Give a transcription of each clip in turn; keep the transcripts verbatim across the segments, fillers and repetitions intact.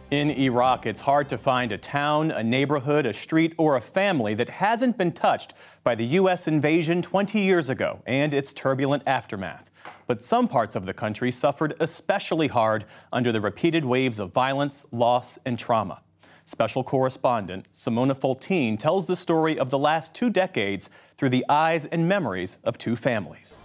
In Iraq, it's hard to find a town, a neighborhood, a street, or a family that hasn't been touched by the U S invasion twenty years ago and its turbulent aftermath. But some parts of the country suffered especially hard under the repeated waves of violence, loss, and trauma. Special correspondent Simona Foltine tells the story of the last two decades through the eyes and memories of two families.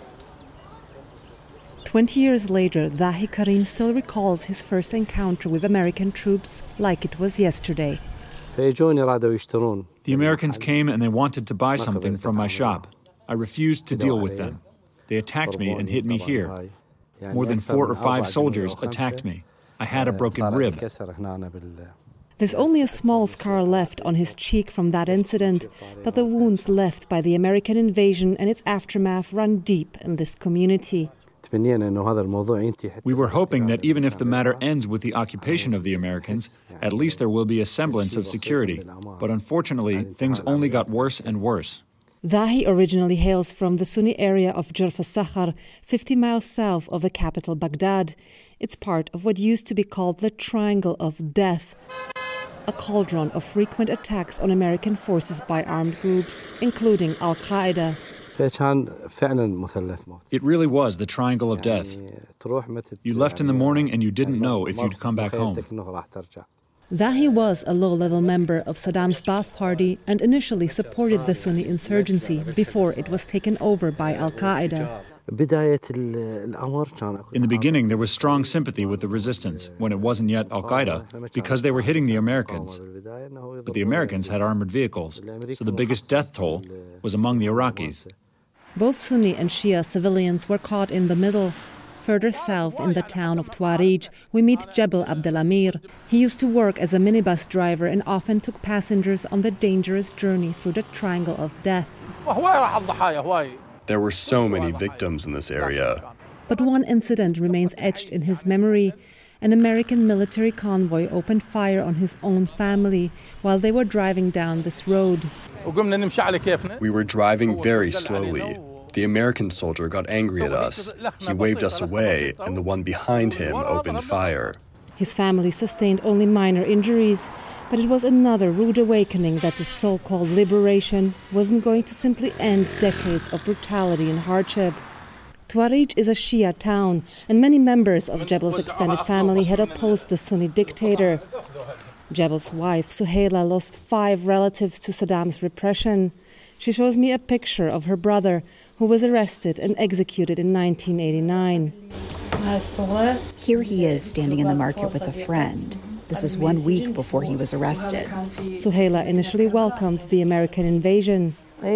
Twenty years later, Dahi Karim still recalls his first encounter with American troops like it was yesterday. The Americans came and they wanted to buy something from my shop. I refused to deal with them. They attacked me and hit me here. More than four or five soldiers attacked me. I had a broken rib. There's only a small scar left on his cheek from that incident, but the wounds left by the American invasion and its aftermath run deep in this community. We were hoping that even if the matter ends with the occupation of the Americans, at least there will be a semblance of security. But unfortunately, things only got worse and worse. Dahi originally hails from the Sunni area of Jurf al-Sakhar, fifty miles south of the capital Baghdad. It's part of what used to be called the Triangle of Death, a cauldron of frequent attacks on American forces by armed groups, including Al-Qaeda. It really was the Triangle of Death. You left in the morning and you didn't know if you'd come back home. Dahi was a low-level member of Saddam's Ba'ath Party and initially supported the Sunni insurgency before it was taken over by Al-Qaeda. In the beginning, there was strong sympathy with the resistance, when it wasn't yet Al-Qaeda, because they were hitting the Americans. But the Americans had armored vehicles, so the biggest death toll was among the Iraqis. Both Sunni and Shia civilians were caught in the middle. Further south in the town of Tuareg, we meet Jebel Abdelamir. He used to work as a minibus driver and often took passengers on the dangerous journey through the Triangle of Death. There were so many victims in this area. But one incident remains etched in his memory. An American military convoy opened fire on his own family while they were driving down this road. We were driving very slowly. The American soldier got angry at us. He waved us away, and the one behind him opened fire. His family sustained only minor injuries, but it was another rude awakening that the so-called liberation wasn't going to simply end decades of brutality and hardship. Tuareg is a Shia town, and many members of Jebel's extended family had opposed the Sunni dictator. Jebel's wife, Suhaila, lost five relatives to Saddam's repression. She shows me a picture of her brother, who was arrested and executed in nineteen eighty-nine. Here he is standing in the market with a friend. This was one week before he was arrested. Suhaila initially welcomed the American invasion.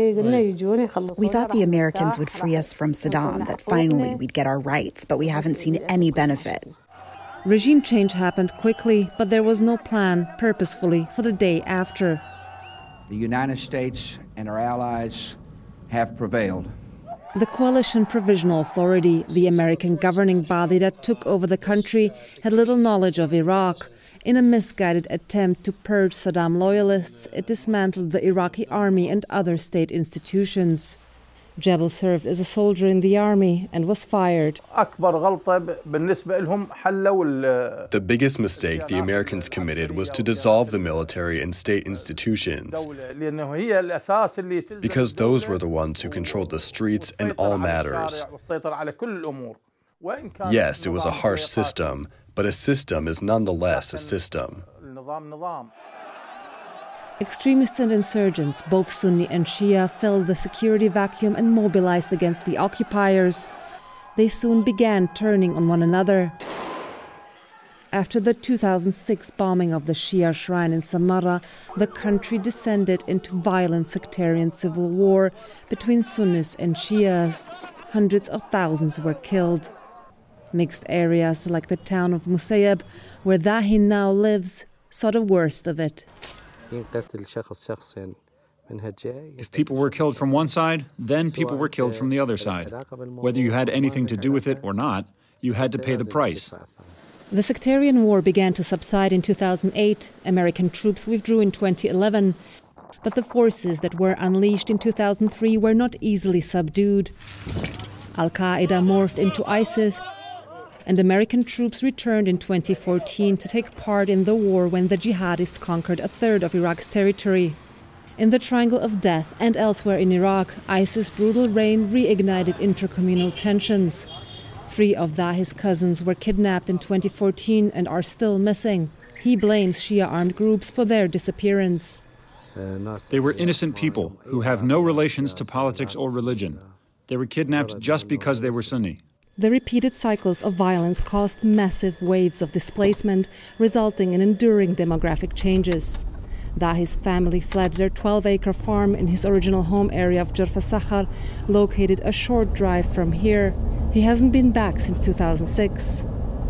We thought the Americans would free us from Saddam, that finally we'd get our rights, but we haven't seen any benefit. Regime change happened quickly, but there was no plan, purposefully, for the day after. The United States and our allies have prevailed. The Coalition Provisional Authority, the American governing body that took over the country, had little knowledge of Iraq. In a misguided attempt to purge Saddam loyalists, it dismantled the Iraqi army and other state institutions. Jebel served as a soldier in the army and was fired. The biggest mistake the Americans committed was to dissolve the military and state institutions, because those were the ones who controlled the streets and all matters. Yes, it was a harsh system, but a system is nonetheless a system. Extremists and insurgents, both Sunni and Shia, filled the security vacuum and mobilized against the occupiers. They soon began turning on one another. After the two thousand six bombing of the Shia shrine in Samarra, the country descended into violent sectarian civil war between Sunnis and Shias. Hundreds of thousands were killed. Mixed areas like the town of Musayyab, where Dahi now lives, saw the worst of it. If people were killed from one side, then people were killed from the other side. Whether you had anything to do with it or not, you had to pay the price. The sectarian war began to subside in two thousand eight. American troops withdrew in twenty eleven. But the forces that were unleashed in two thousand three were not easily subdued. Al-Qaeda morphed into ISIS, And American troops returned in twenty fourteen to take part in the war when the jihadists conquered a third of Iraq's territory. In the Triangle of Death and elsewhere in Iraq, ISIS' brutal reign reignited intercommunal tensions. Three of Dahi's cousins were kidnapped in twenty fourteen and are still missing. He blames Shia armed groups for their disappearance. They were innocent people who have no relations to politics or religion. They were kidnapped just because they were Sunni. The repeated cycles of violence caused massive waves of displacement, resulting in enduring demographic changes. Dahi's family fled their twelve-acre farm in his original home area of Jarfa Sakhar, located a short drive from here. He hasn't been back since two thousand six.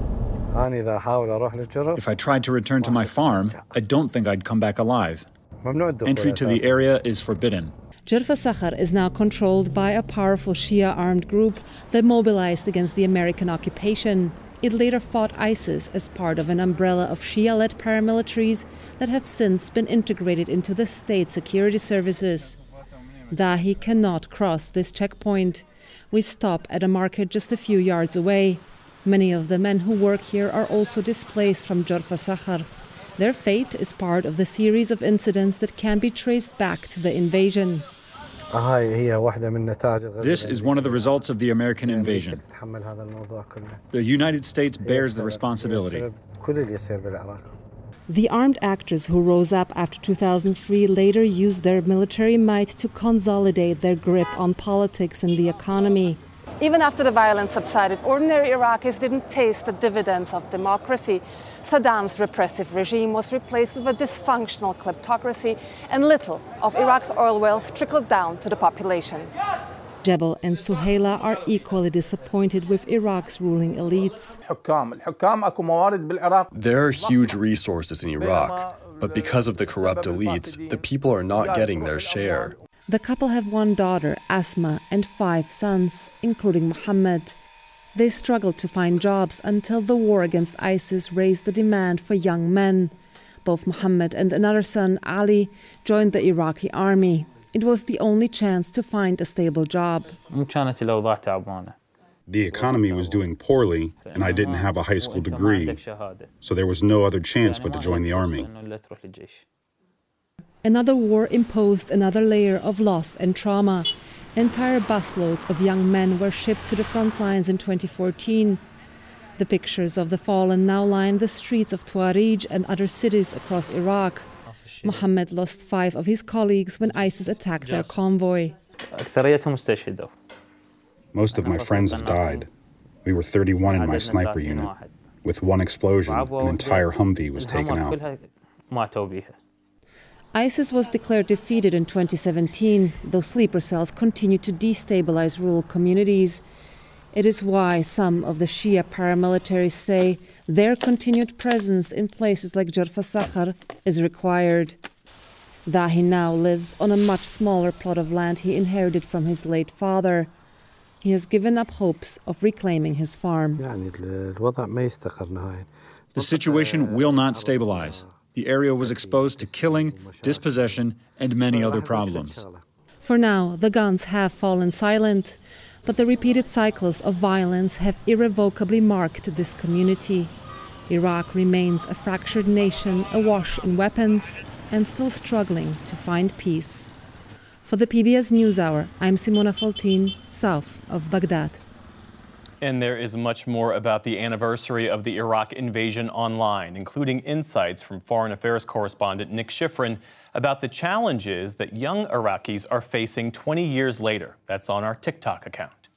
If I tried to return to my farm, I don't think I'd come back alive. Entry to the area is forbidden. Jarfa Sakhar is now controlled by a powerful Shia armed group that mobilized against the American occupation. It later fought ISIS as part of an umbrella of Shia-led paramilitaries that have since been integrated into the state security services. Dahi cannot cross this checkpoint. We stop at a market just a few yards away. Many of the men who work here are also displaced from Jarfa Sakhar. Their fate is part of the series of incidents that can be traced back to the invasion. This is one of the results of the American invasion. The United States bears the responsibility. The armed actors who rose up after two thousand three later used their military might to consolidate their grip on politics and the economy. Even after the violence subsided, ordinary Iraqis didn't taste the dividends of democracy. Saddam's repressive regime was replaced with a dysfunctional kleptocracy, and little of Iraq's oil wealth trickled down to the population. Jebel and Suhaila are equally disappointed with Iraq's ruling elites. There are huge resources in Iraq, but because of the corrupt elites, the people are not getting their share. The couple have one daughter, Asma, and five sons, including Muhammad. They struggled to find jobs until the war against ISIS raised the demand for young men. Both Muhammad and another son, Ali, joined the Iraqi army. It was the only chance to find a stable job. The economy was doing poorly, and I didn't have a high school degree, so there was no other chance but to join the army. Another war imposed another layer of loss and trauma. Entire busloads of young men were shipped to the front lines in twenty fourteen. The pictures of the fallen now line the streets of Tuareg and other cities across Iraq. Muhammad lost five of his colleagues when ISIS attacked their convoy. Most of my friends have died. We were thirty-one in my sniper unit. With one explosion, an entire Humvee was taken out. ISIS was declared defeated in twenty seventeen, though sleeper cells continue to destabilize rural communities. It is why some of the Shia paramilitaries say their continued presence in places like Jarfa Sakhar is required. Dahi now lives on a much smaller plot of land he inherited from his late father. He has given up hopes of reclaiming his farm. The situation will not stabilize. The area was exposed to killing, dispossession, and many other problems. For now, the guns have fallen silent, but the repeated cycles of violence have irrevocably marked this community. Iraq remains a fractured nation awash in weapons and still struggling to find peace. For the P B S NewsHour, I'm Simona Faltin, south of Baghdad. And there is much more about the anniversary of the Iraq invasion online, including insights from Foreign Affairs correspondent Nick Schifrin about the challenges that young Iraqis are facing twenty years later. That's on our TikTok account.